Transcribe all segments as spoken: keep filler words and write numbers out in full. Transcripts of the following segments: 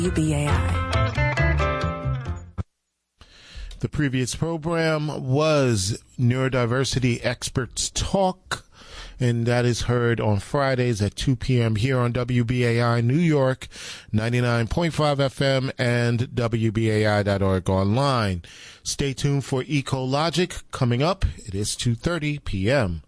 W B A I. The previous program was Neurodiversity Experts Talk, and that is heard on Fridays at two p.m. here on W B A I New York, ninety-nine point five F M, and W B A I dot org online. Stay tuned for Ecologic coming up. It is two thirty p.m.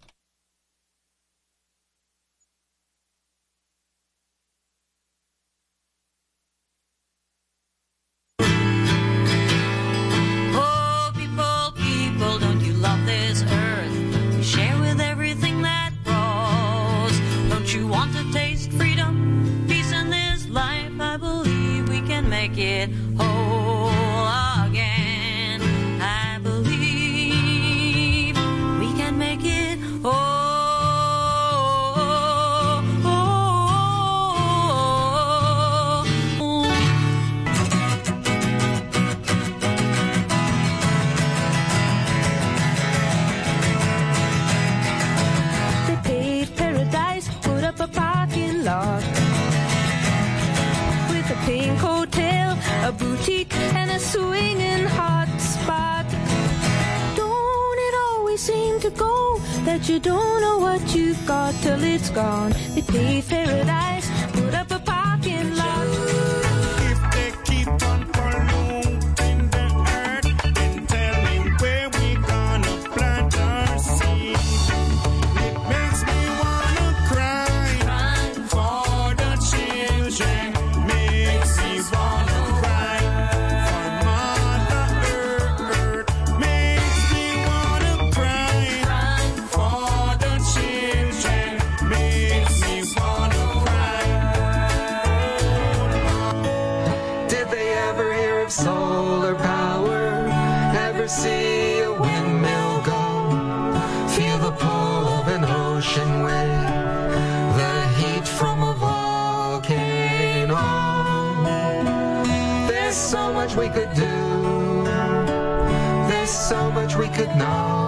You want to taste freedom, peace in this life. I believe we can make it whole again. I believe we can make it whole. They paved paradise, put up a parking lot with a pink hotel, a boutique, and a swinging hot spot. Don't it always seem to go that you don't know what you've got till it's gone? They paved paradise, put up a parking lot. If they keep on polluting the earth and telling where we gonna plant our seed, it makes me wanna cry for the children. Makes me wanna cry for Mother Earth. Makes me wanna cry for the children. Makes me wanna cry. Did they ever hear of solar power? Ever see a windmill go? Feel the pull of an ocean wave, the heat from a volcano. There's so much we could do. There's so much we could know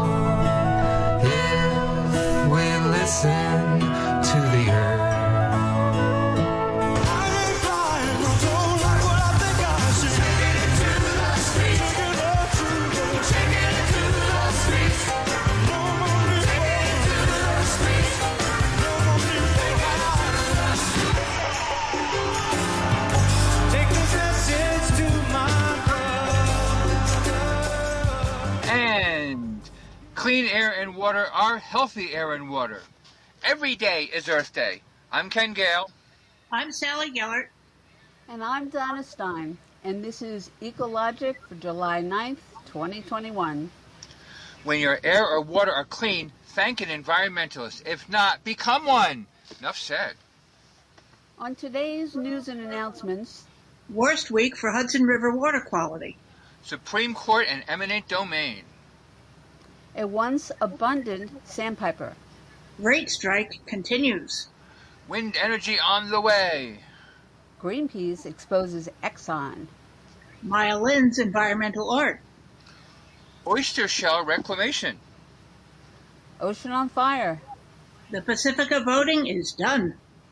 if we listen to the earth. And clean air and water are healthy air and water. Every day is Earth Day. I'm Ken Gale. I'm Sally Gellert. And I'm Donna Stein. And this is Ecologic for July ninth, twenty twenty-one. When your air or water are clean, thank an environmentalist. If not, become one. Enough said. On today's news and announcements, Worst week for Hudson River water quality. Supreme Court and eminent domain. a once abundant sandpiper. Rate strike continues. Wind energy on the way. Greenpeace exposes Exxon. Maya Lin's environmental art. Oyster shell reclamation. Ocean on fire. The Pacifica voting is done.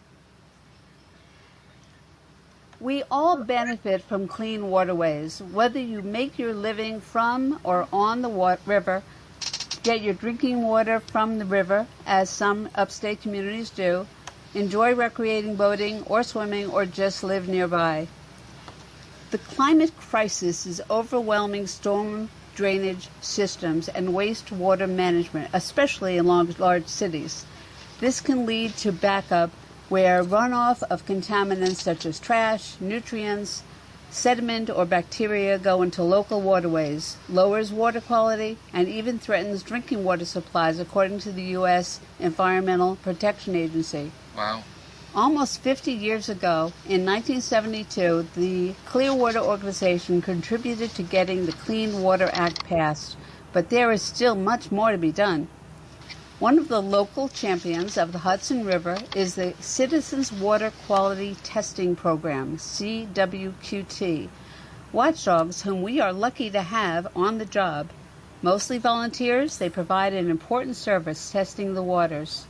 We all benefit from clean waterways, whether you make your living from or on the wa- river, get your drinking water from the river, as some upstate communities do, enjoy recreating, boating, or swimming, or just live nearby. The climate crisis is overwhelming storm drainage systems and wastewater management, especially in large, large cities. This can lead to backup where runoff of contaminants such as trash, nutrients, sediment, or bacteria go into local waterways, lowers water quality, and even threatens drinking water supplies, according to the U S Environmental Protection Agency. Wow. Almost fifty years ago, in nineteen seventy-two, the Clearwater Organization contributed to getting the Clean Water Act passed, but there is still much more to be done. One of the local champions of the Hudson River is the Citizens Water Quality Testing Program, C W Q T, watchdogs whom we are lucky to have on the job. Mostly volunteers, they provide an important service testing the waters.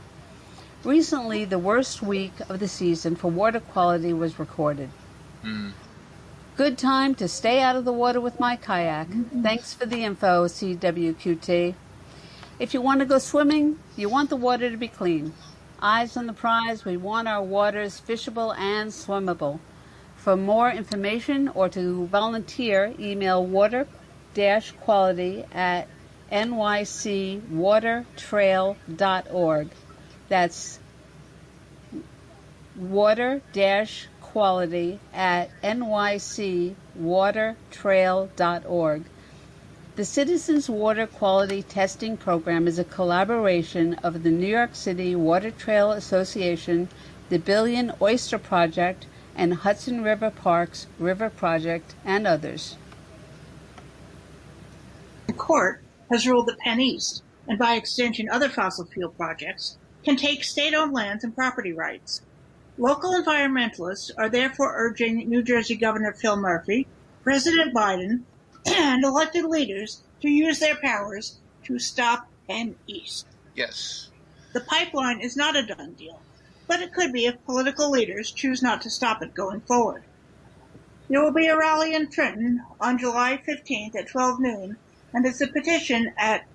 Recently, the worst week of the season for water quality was recorded. Mm. Good time to stay out of the water with my kayak. Thanks for the info, C W Q T. If you want to go swimming, you want the water to be clean. Eyes on the prize, we want our waters fishable and swimmable. For more information or to volunteer, email water dash quality at n y c water trail dot org. That's water dash quality at n y c water trail dot org. The Citizens Water Quality Testing Program is a collaboration of the New York City Water Trail Association, the Billion Oyster Project, and Hudson River Parks River Project, and others. The court has ruled that Penn East, and by extension other fossil fuel projects, can take state-owned lands and property rights. Local environmentalists are therefore urging New Jersey Governor Phil Murphy, President Biden, and elected leaders to use their powers to stop Penn East. Yes. The pipeline is not a done deal, but it could be if political leaders choose not to stop it going forward. There will be a rally in Trenton on July fifteenth at twelve noon, and it's a petition at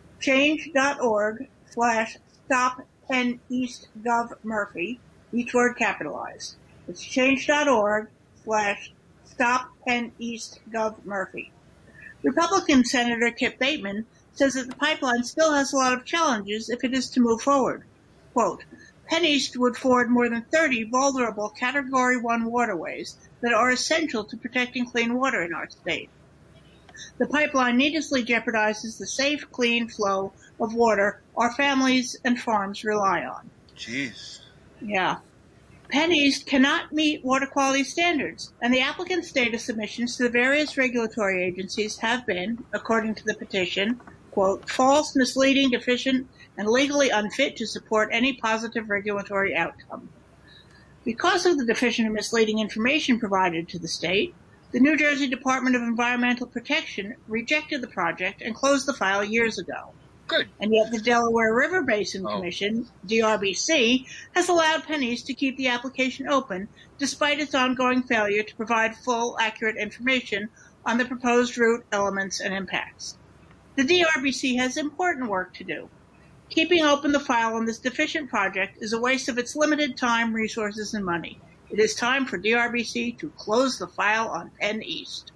change.org slash stop Penn East Gov Murphy, each word capitalized. It's change.org slash stop Penn East Gov Murphy. Republican Senator Kip Bateman says that the pipeline still has a lot of challenges if it is to move forward. Quote, Penn East would ford more than thirty vulnerable Category one waterways that are essential to protecting clean water in our state. The pipeline needlessly jeopardizes the safe, clean flow of water our families and farms rely on. Jeez. Yeah. Penn East cannot meet water quality standards, and the applicant's data submissions to the various regulatory agencies have been, according to the petition, quote, false, misleading, deficient, and legally unfit to support any positive regulatory outcome. Because of the deficient and misleading information provided to the state, the New Jersey Department of Environmental Protection rejected the project and closed the file years ago. Good. And yet the Delaware River Basin Oh. Commission, D R B C, has allowed Penn East to keep the application open despite its ongoing failure to provide full, accurate information on the proposed route, elements, and impacts. The D R B C has important work to do. Keeping open the file on this deficient project is a waste of its limited time, resources, and money. It is time for D R B C to close the file on Penn East.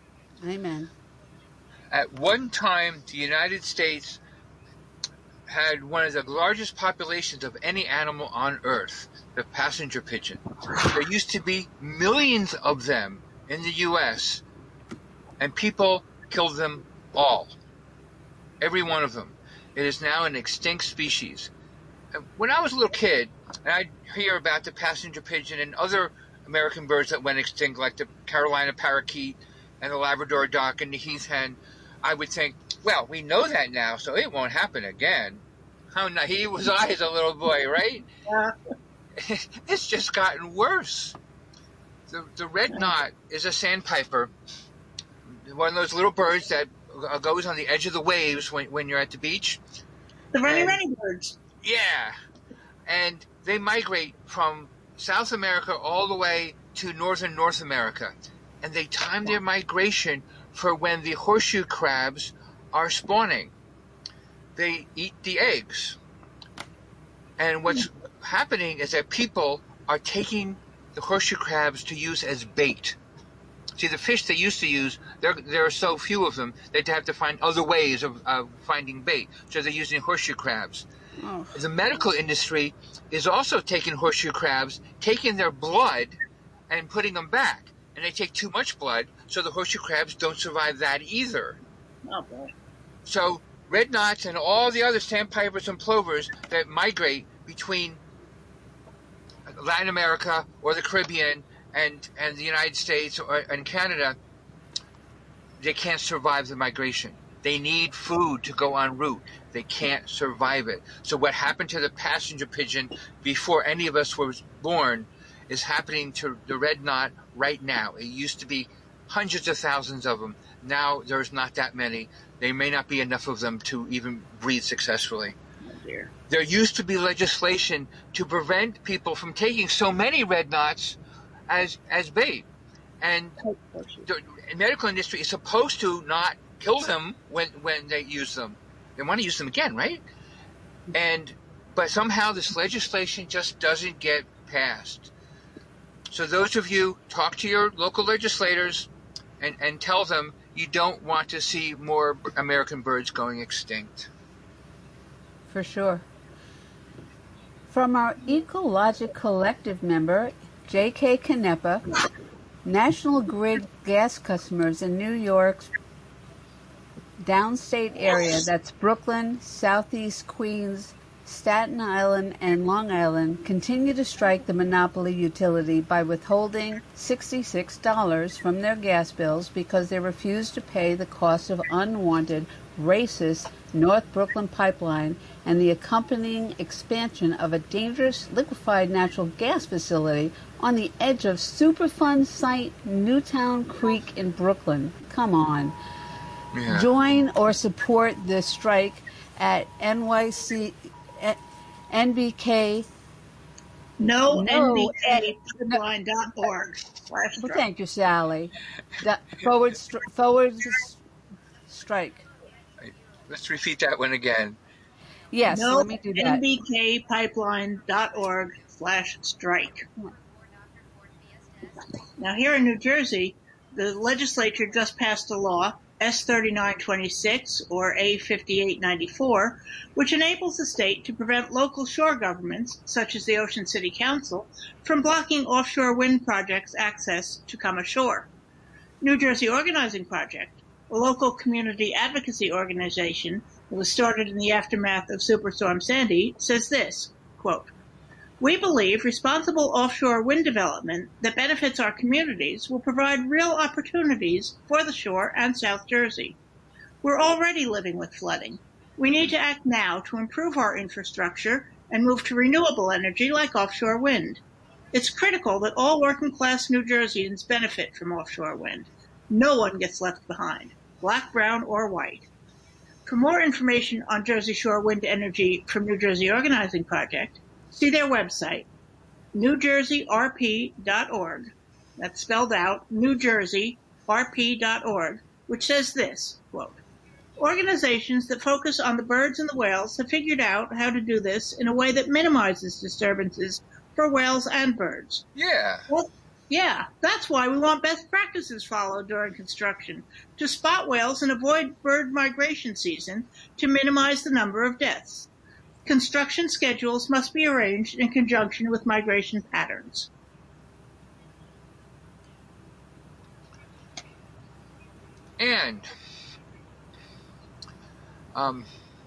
Amen. At one time, the United States had one of the largest populations of any animal on Earth, the passenger pigeon. There used to be millions of them in the U S, and people killed them all. Every one of them. It is now an extinct species. When I was a little kid, and I'd hear about the passenger pigeon and other American birds that went extinct, like the Carolina parakeet and the Labrador duck and the heath hen, I would think, well, we know that now, so it won't happen again. How naive was I as a little boy, right? Yeah. It's just gotten worse. The, the red knot is a sandpiper, one of those little birds that goes on the edge of the waves when, when you're at the beach. The runny, And- runny birds. Yeah. And they migrate from South America all the way to northern North America. And they time their migration for when the horseshoe crabs are spawning. They eat the eggs. And what's happening is that people are taking the horseshoe crabs to use as bait. See, the fish they used to use, there there are so few of them, they'd have to find other ways of, of finding bait. So they're using horseshoe crabs. Oh. The medical industry is also taking horseshoe crabs, taking their blood, and putting them back. And they take too much blood, so the horseshoe crabs don't survive that either. Oh, boy. So red knots and all the other sandpipers and plovers that migrate between Latin America or the Caribbean and, and the United States or, and Canada, they can't survive the migration. They need food to go en route. They can't survive it. So what happened to the passenger pigeon before any of us were born is happening to the red knot right now. It used to be hundreds of thousands of them. Now there's not that many. There may not be enough of them to even breed successfully. Oh, dear. There used to be legislation to prevent people from taking so many red knots as as bait. and the medical industry is supposed to not kill them when when they use them. They want to use them again, right? And but somehow this legislation just doesn't get passed. So those of you, talk to your local legislators and, and tell them you don't want to see more American birds going extinct. For sure. From our Ecologic Collective member, J K Canepa, National Grid gas customers in New York's downstate area, that's Brooklyn, Southeast Queens, Staten Island, and Long Island, continue to strike the monopoly utility by withholding sixty-six dollars from their gas bills because they refuse to pay the cost of unwanted, racist North Brooklyn pipeline and the accompanying expansion of a dangerous liquefied natural gas facility on the edge of Superfund site Newtown Creek in Brooklyn. Come on. Yeah. Join or support the strike at N Y C, N B K. No, No, N B K pipeline dot org. Well, thank you, Sally. Da- forward, stri- forward s- strike. Let's repeat that one again. Yes, No, let me do that. N B K pipeline dot org slash strike. Now, here in New Jersey, the legislature just passed a law, S thirty-nine twenty-six or A fifty-eight ninety-four, which enables the state to prevent local shore governments, such as the Ocean City Council, from blocking offshore wind projects' access to come ashore. New Jersey Organizing Project, a local community advocacy organization that was started in the aftermath of Superstorm Sandy, says this, quote, "We believe responsible offshore wind development that benefits our communities will provide real opportunities for the shore and South Jersey. We're already living with flooding. We need to act now to improve our infrastructure and move to renewable energy like offshore wind. It's critical that all working-class New Jerseyans benefit from offshore wind. No one gets left behind, black, brown, or white." For more information on Jersey Shore wind energy from New Jersey Organizing Project, see their website, new jersey r p dot org. That's spelled out, new jersey r p dot org, which says this, quote, "Organizations that focus on the birds and the whales have figured out how to do this in a way that minimizes disturbances for whales and birds." Yeah. Well, yeah, that's why we want best practices followed during construction, to spot whales and avoid bird migration season to minimize the number of deaths. Construction schedules must be arranged in conjunction with migration patterns. And um,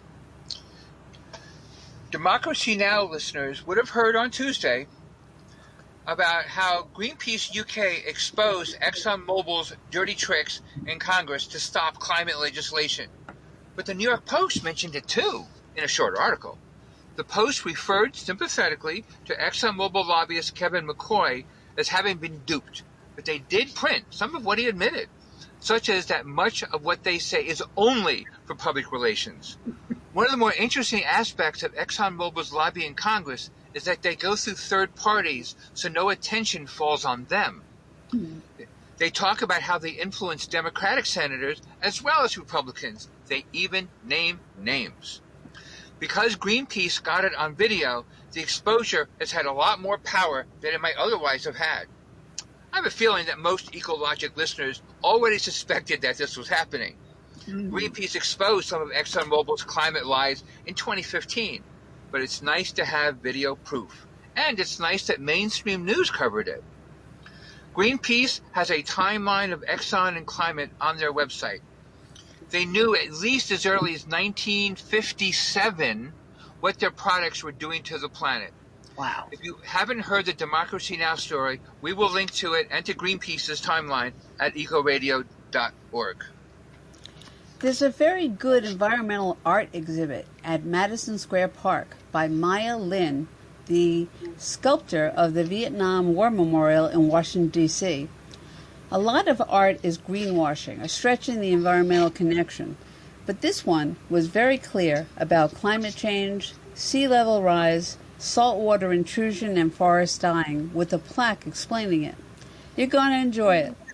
Democracy Now! Listeners would have heard on Tuesday about how Greenpeace U K exposed ExxonMobil's dirty tricks in Congress to stop climate legislation. But the New York Post mentioned it too in a short article. The Post referred sympathetically to ExxonMobil lobbyist Kevin McCoy as having been duped, but they did print some of what he admitted, such as that much of what they say is only for public relations. One of the more interesting aspects of ExxonMobil's lobby in Congress is that they go through third parties, so no attention falls on them. Mm-hmm. They talk about how they influence Democratic senators as well as Republicans. They even name names. Because Greenpeace got it on video, the exposure has had a lot more power than it might otherwise have had. I have a feeling that most Ecologic listeners already suspected that this was happening. Mm-hmm. Greenpeace exposed some of ExxonMobil's climate lies in twenty fifteen, but it's nice to have video proof. And it's nice that mainstream news covered it. Greenpeace has a timeline of Exxon and climate on their website. They knew at least as early as nineteen fifty-seven what their products were doing to the planet. Wow. If you haven't heard the Democracy Now! Story, we will link to it and to Greenpeace's timeline at eco radio dot org. There's a very good environmental art exhibit at Madison Square Park by Maya Lin, the sculptor of the Vietnam War Memorial in Washington, D C A lot of art is greenwashing, or stretching the environmental connection. But this one was very clear about climate change, sea level rise, saltwater intrusion, and forest dying, with a plaque explaining it. You're going to enjoy it.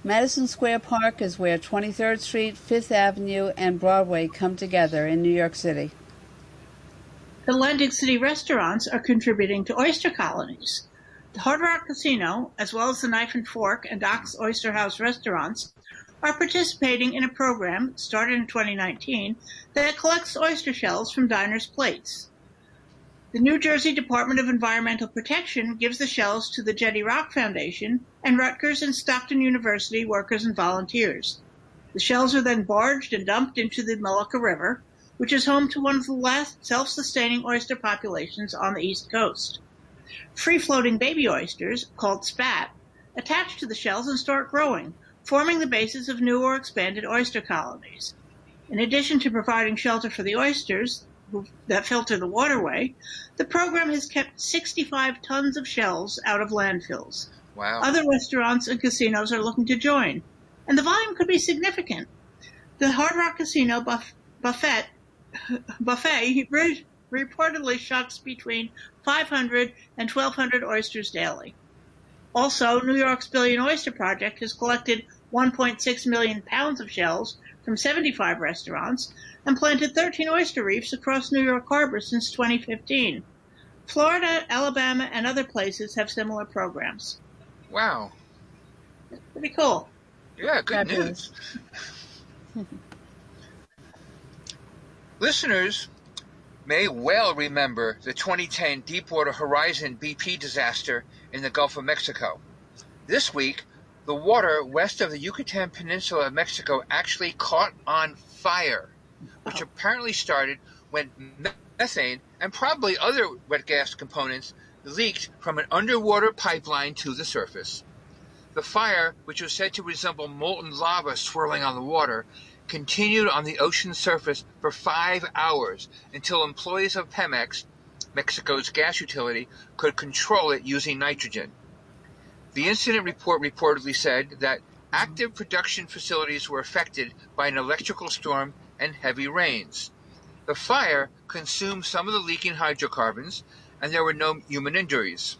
Madison Square Park is where twenty-third Street, Fifth Avenue, and Broadway come together in New York City. Atlantic City restaurants are contributing to oyster colonies. The Hard Rock Casino, as well as the Knife and Fork and Doc's Oyster House restaurants, are participating in a program started in twenty nineteen that collects oyster shells from diners' plates. The New Jersey Department of Environmental Protection gives the shells to the Jetty Rock Foundation and Rutgers and Stockton University workers and volunteers. The shells are then barged and dumped into the Molucca River, which is home to one of the last self-sustaining oyster populations on the East Coast. Free-floating baby oysters, called spat, attach to the shells and start growing, forming the basis of new or expanded oyster colonies. In addition to providing shelter for the oysters who, that filter the waterway, the program has kept sixty-five tons of shells out of landfills. Wow. Other restaurants and casinos are looking to join, and the volume could be significant. The Hard Rock Casino buff, buffet, buffet re, reportedly shucks between five hundred and twelve hundred oysters daily. Also, New York's Billion Oyster Project has collected one point six million pounds of shells from seventy-five restaurants and planted thirteen oyster reefs across New York Harbor since twenty fifteen. Florida, Alabama, and other places have similar programs. Wow. Pretty cool. Yeah, good Fabulous. news. Listeners may well remember the twenty ten Deepwater Horizon B P disaster in the Gulf of Mexico. This week, the water west of the Yucatan Peninsula of Mexico actually caught on fire, which apparently started when methane and probably other wet gas components leaked from an underwater pipeline to the surface. The fire, which was said to resemble molten lava swirling on the water, continued on the ocean surface for five hours until employees of Pemex, Mexico's gas utility, could control it using nitrogen. The incident report reportedly said that active production facilities were affected by an electrical storm and heavy rains. The fire consumed some of the leaking hydrocarbons, and there were no human injuries.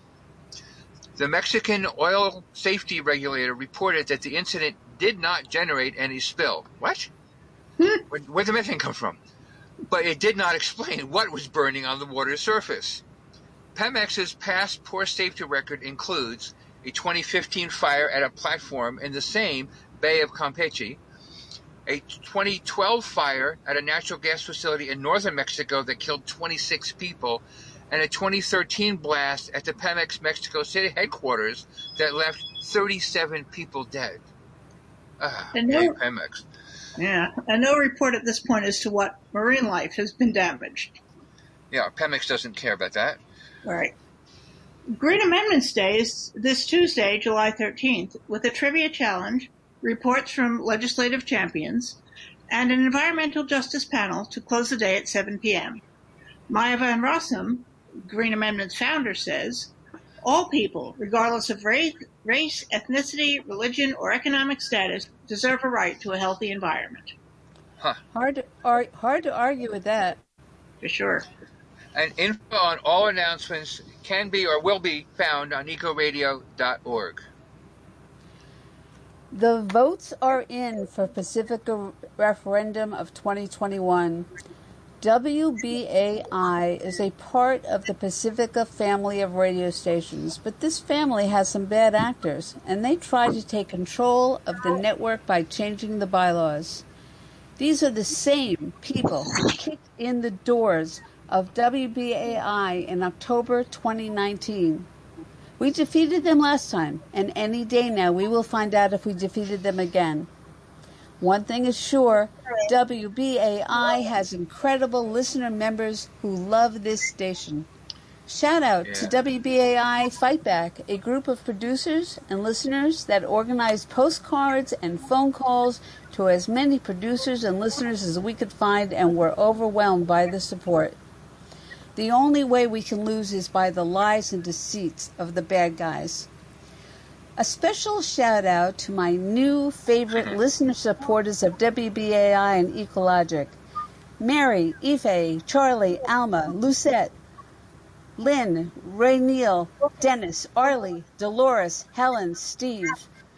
The Mexican oil safety regulator reported that the incident did not generate any spill. What? Where, where did the methane come from? But it did not explain what was burning on the water's surface. Pemex's past poor safety record includes a twenty fifteen fire at a platform in the same Bay of Campeche, a twenty twelve fire at a natural gas facility in northern Mexico that killed twenty-six people, and a twenty thirteen blast at the Pemex Mexico City headquarters that left thirty-seven people dead. Ah, And no- hey, Pemex. Yeah, and no report at this point as to what marine life has been damaged. Yeah, Pemex doesn't care about that. All right. Green Amendments Day is this Tuesday, July thirteenth, with a trivia challenge, reports from legislative champions, and an environmental justice panel to close the day at seven p.m. Maya Van Rossum, Green Amendments founder, says, all people, regardless of race, race, ethnicity, religion, or economic status, deserve a right to a healthy environment. Hard to, ar- hard to argue with that. For sure. And info on all announcements can be or will be found on eco radio dot org. The votes are in for Pacifica referendum of twenty twenty-one. W B A I is a part of the Pacifica family of radio stations, but this family has some bad actors, and they try to take control of the network by changing the bylaws. These are the same people who kicked in the doors of W B A I in October twenty nineteen. We defeated them last time, and any day now we will find out if we defeated them again. One thing is sure, W B A I has incredible listener members who love this station. Shout out Yeah. to W B A I Fight Back, a group of producers and listeners that organized postcards and phone calls to as many producers and listeners as we could find, and were overwhelmed by the support. The only way we can lose is by the lies and deceits of the bad guys. A special shout out to my new favorite listener supporters of W B A I and Ecologic. Mary, Ife, Charlie, Alma, Lucette, Lynn, Ray Neal, Dennis, Arlie, Dolores, Helen, Steve.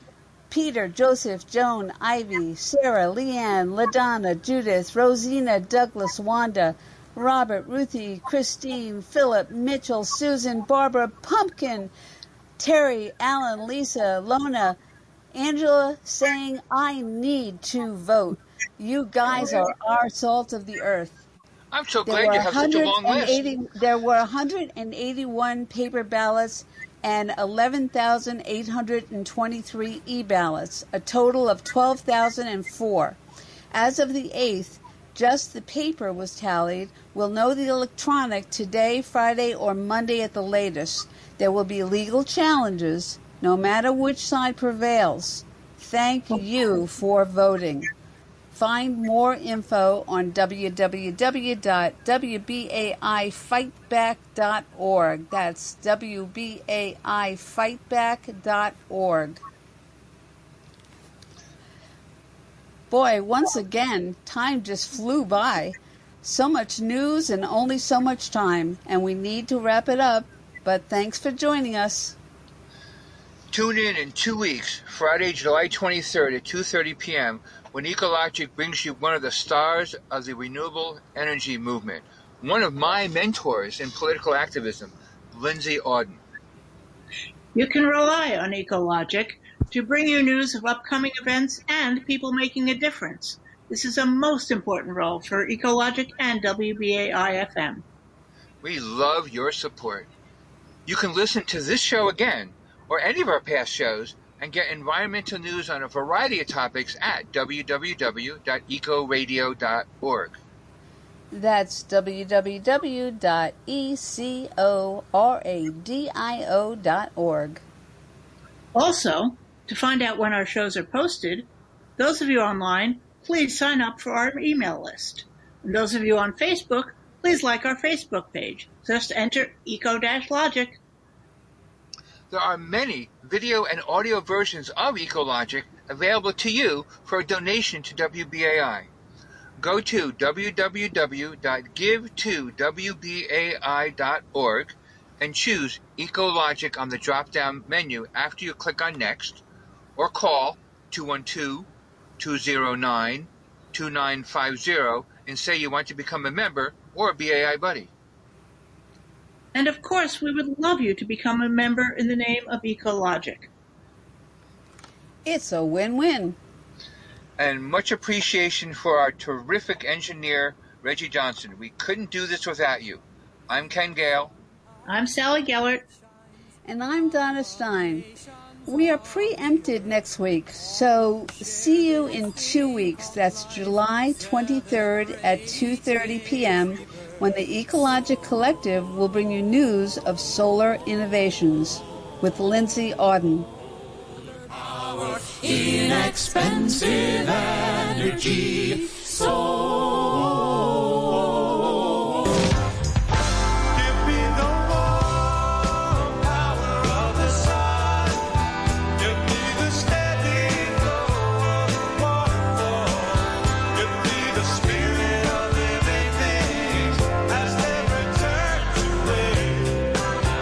Peter, Joseph, Joan, Ivy, Sarah, Leanne, LaDonna, Judith, Rosina, Douglas, Wanda, Robert, Ruthie, Christine, Philip, Mitchell, Susan, Barbara, Pumpkin, Terry, Alan, Lisa, Lona, Angela saying, I need to vote. You guys are our salt of the earth. I'm so There glad were you have such a long one hundred eighty list. There were one hundred eighty-one paper ballots and eleven thousand eight hundred twenty-three e-ballots, a total of twelve thousand four. As of the eighth, just the paper was tallied. We'll know the electronic today, Friday, or Monday at the latest. There will be legal challenges, no matter which side prevails. Thank you for voting. Find more info on w w w dot w b a i fight back dot org. That's w b a i fight back dot org. Boy, once again, time just flew by. So much news and only so much time, and we need to wrap it up. But thanks for joining us. Tune in in two weeks, Friday, July twenty-third at two thirty p.m., when Ecologic brings you one of the stars of the renewable energy movement, one of my mentors in political activism, Lindsay Auden. You can rely on Ecologic to bring you news of upcoming events and people making a difference. This is a most important role for Ecologic and W B A I F M. We love your support. You can listen to this show again, or any of our past shows, and get environmental news on a variety of topics at w w w dot eco radio dot org. That's w w w dot eco radio dot org. Also, to find out when our shows are posted, those of you online, please sign up for our email list. And those of you on Facebook, please like our Facebook page. Just enter Eco-Logic. There are many video and audio versions of Ecologic available to you for a donation to W B A I. Go to w w w dot give to w b a i dot org and choose Ecologic on the drop-down menu after you click on Next, or call two one two, two zero nine, two nine five zero and say you want to become a member or a B A I buddy. And of course, we would love you to become a member in the name of Ecologic. It's a win-win. And much appreciation for our terrific engineer, Reggie Johnson. We couldn't do this without you. I'm Ken Gale. I'm Sally Gellert. And I'm Donna Stein. We are preempted next week, so see you in two weeks. That's July twenty-third at two thirty p.m. when the Ecologic Collective will bring you news of solar innovations with Lindsay Auden. Our inexpensive energy soul. Give me the warm power of the sun. Give me the steady flow of the waterfall. Give me the spirit of living things as they return to play.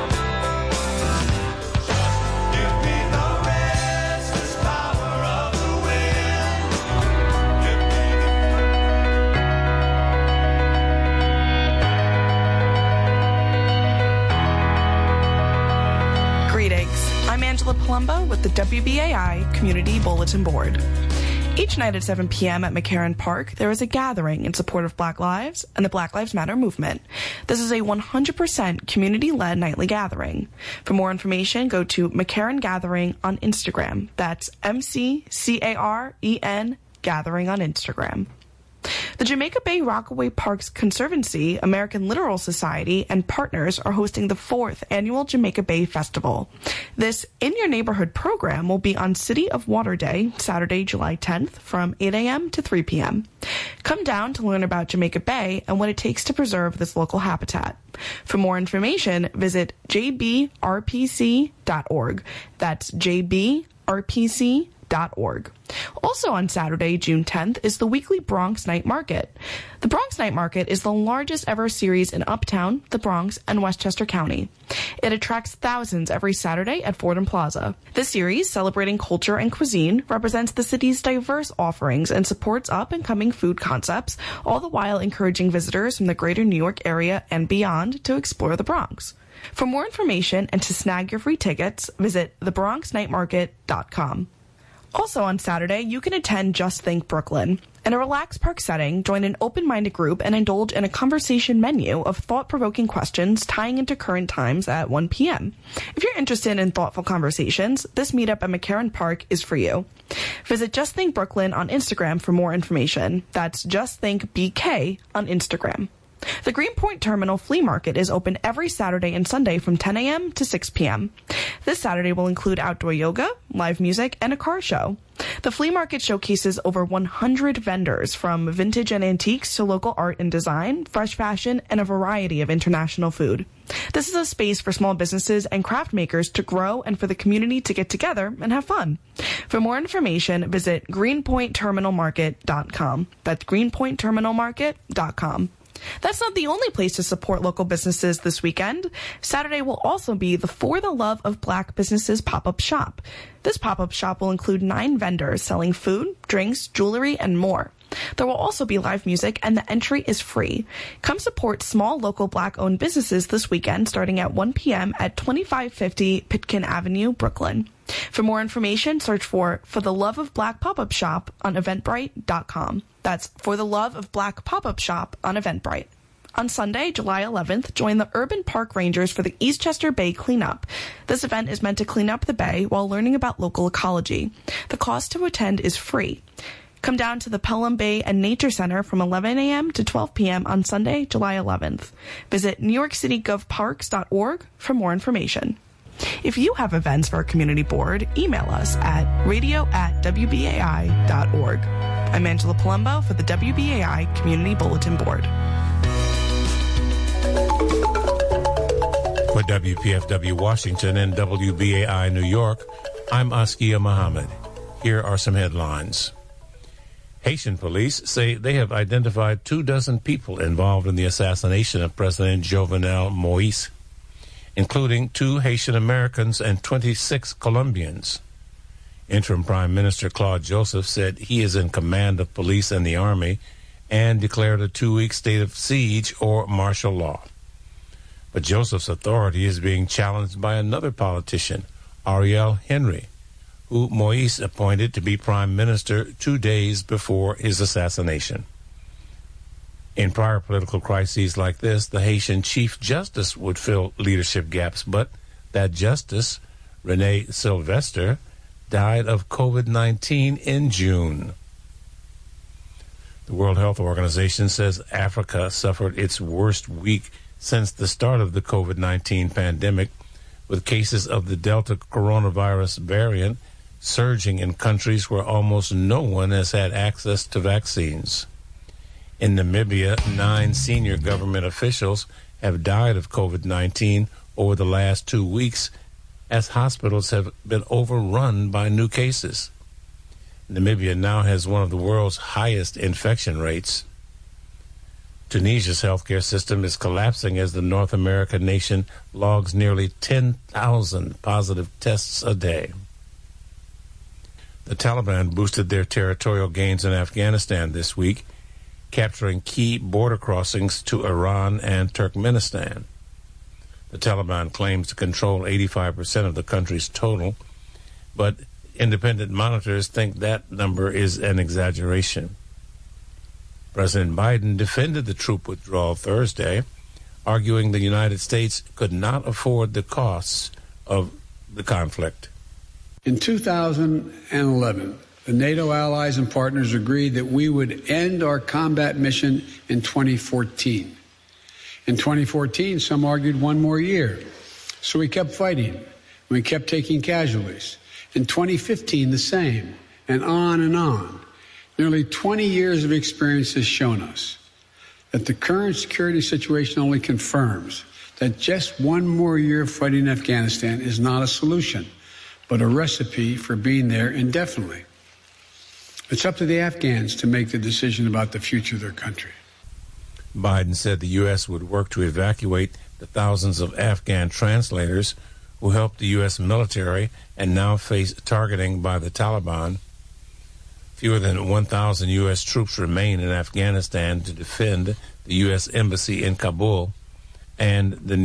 Just give me the restless power of the wind. Give me Greetings. I'm Angela Palumbo with the W B A I Community Bulletin Board. Each night at seven p.m. at McCarran Park, there is a gathering in support of Black Lives and the Black Lives Matter movement. This is a one hundred percent community-led nightly gathering. For more information, go to McCarran Gathering on Instagram. That's M C C A R E N Gathering on Instagram. The Jamaica Bay Rockaway Parks Conservancy, American Littoral Society, and partners are hosting the fourth annual Jamaica Bay Festival. This In Your Neighborhood program will be on City of Water Day, Saturday, July tenth, from eight a.m. to three p.m. Come down to learn about Jamaica Bay and what it takes to preserve this local habitat. For more information, visit j b r p c dot org. That's j b r p c dot org. Also on Saturday, June tenth, is the weekly Bronx Night Market. The Bronx Night Market is the largest ever series in Uptown, the Bronx, and Westchester County. It attracts thousands every Saturday at Fordham Plaza. This series, celebrating culture and cuisine, represents the city's diverse offerings and supports up-and-coming food concepts, all the while encouraging visitors from the greater New York area and beyond to explore the Bronx. For more information and to snag your free tickets, visit the bronx night market dot com. Also on Saturday, you can attend Just Think Brooklyn. In a relaxed park setting, join an open-minded group and indulge in a conversation menu of thought-provoking questions tying into current times at one p.m. If you're interested in thoughtful conversations, this meetup at McCarran Park is for you. Visit Just Think Brooklyn on Instagram for more information. That's Just Think B K on Instagram. The Greenpoint Terminal Flea Market is open every Saturday and Sunday from ten a.m. to six p.m. This Saturday will include outdoor yoga, live music, and a car show. The flea market showcases over one hundred vendors, from vintage and antiques to local art and design, fresh fashion, and a variety of international food. This is a space for small businesses and craft makers to grow and for the community to get together and have fun. For more information, visit greenpoint terminal market dot com. That's greenpoint terminal market dot com. That's not the only place to support local businesses this weekend. Saturday will also be the For the Love of Black Businesses pop-up shop. This pop-up shop will include nine vendors selling food, drinks, jewelry, and more. There will also be live music, and the entry is free. Come support small local Black-owned businesses this weekend starting at one p.m. at twenty-five fifty Pitkin Avenue, Brooklyn. For more information, search for For the Love of Black Pop-Up Shop on eventbrite dot com. That's For the Love of Black Pop-Up Shop on Eventbrite. On Sunday, July eleventh, join the Urban Park Rangers for the Eastchester Bay Cleanup. This event is meant to clean up the bay while learning about local ecology. The cost to attend is free. Come down to the Pelham Bay and Nature Center from eleven a.m. to twelve p.m. on Sunday, July eleventh. Visit new york city gov parks dot org for more information. If you have events for our community board, email us at radio at w b a i dot org. I'm Angela Palumbo for the W B A I Community Bulletin Board. For W P F W Washington and W B A I New York, I'm Askia Muhammad. Here are some headlines. Haitian police say they have identified two dozen people involved in the assassination of President Jovenel Moïse, including two Haitian Americans and twenty-six Colombians. Interim Prime Minister Claude Joseph said he is in command of police and the army and declared a two-week state of siege or martial law. But Joseph's authority is being challenged by another politician, Ariel Henry, who Moïse appointed to be prime minister two days before his assassination. In prior political crises like this, the Haitian Chief Justice would fill leadership gaps, but that justice, Rene Sylvestre, died of covid nineteen in June. The World Health Organization says Africa suffered its worst week since the start of the covid nineteen pandemic, with cases of the Delta coronavirus variant surging in countries where almost no one has had access to vaccines. In Namibia, nine senior government officials have died of covid nineteen over the last two weeks as hospitals have been overrun by new cases. Namibia now has one of the world's highest infection rates. Tunisia's healthcare system is collapsing as the North American nation logs nearly ten thousand positive tests a day. The Taliban boosted their territorial gains in Afghanistan this week, capturing key border crossings to Iran and Turkmenistan. The Taliban claims to control eighty-five percent of the country's total, but independent monitors think that number is an exaggeration. President Biden defended the troop withdrawal Thursday, arguing the United States could not afford the costs of the conflict. In two thousand eleven, the NATO allies and partners agreed that we would end our combat mission in twenty fourteen. In twenty fourteen, some argued one more year. So we kept fighting. We kept taking casualties. In twenty fifteen, the same, and on and on. Nearly twenty years of experience has shown us that the current security situation only confirms that just one more year of fighting Afghanistan is not a solution, but a recipe for being there indefinitely. It's up to the Afghans to make the decision about the future of their country. Biden said the U S would work to evacuate the thousands of Afghan translators who helped the U S military and now face targeting by the Taliban. Fewer than one thousand U S troops remain in Afghanistan to defend the U S embassy in Kabul and the